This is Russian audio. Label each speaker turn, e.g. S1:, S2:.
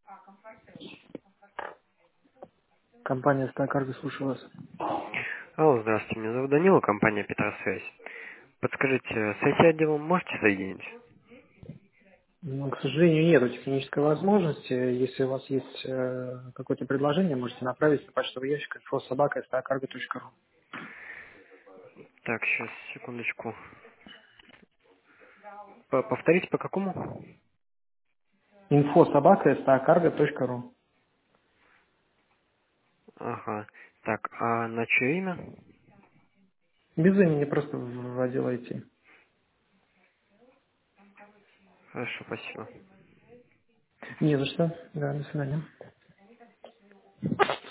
S1: Компания «Стакарго», слушаю вас.
S2: Алло, здравствуйте, меня зовут Данила, компания Петросвязь. Подскажите, с IT-отделом можете соединить?
S1: Ну, к сожалению, нет технической возможности. Если у вас есть какое-то предложение, можете направить на почтовый ящик info@stacargo.ru.
S2: Так, сейчас, секундочку. Повторите, по какому?
S1: info@stacargo.ru.
S2: Ага. Так, а на чье имя?
S1: Без имени, просто в отдел IT.
S2: Хорошо, спасибо.
S1: Не за что. Да, до свидания.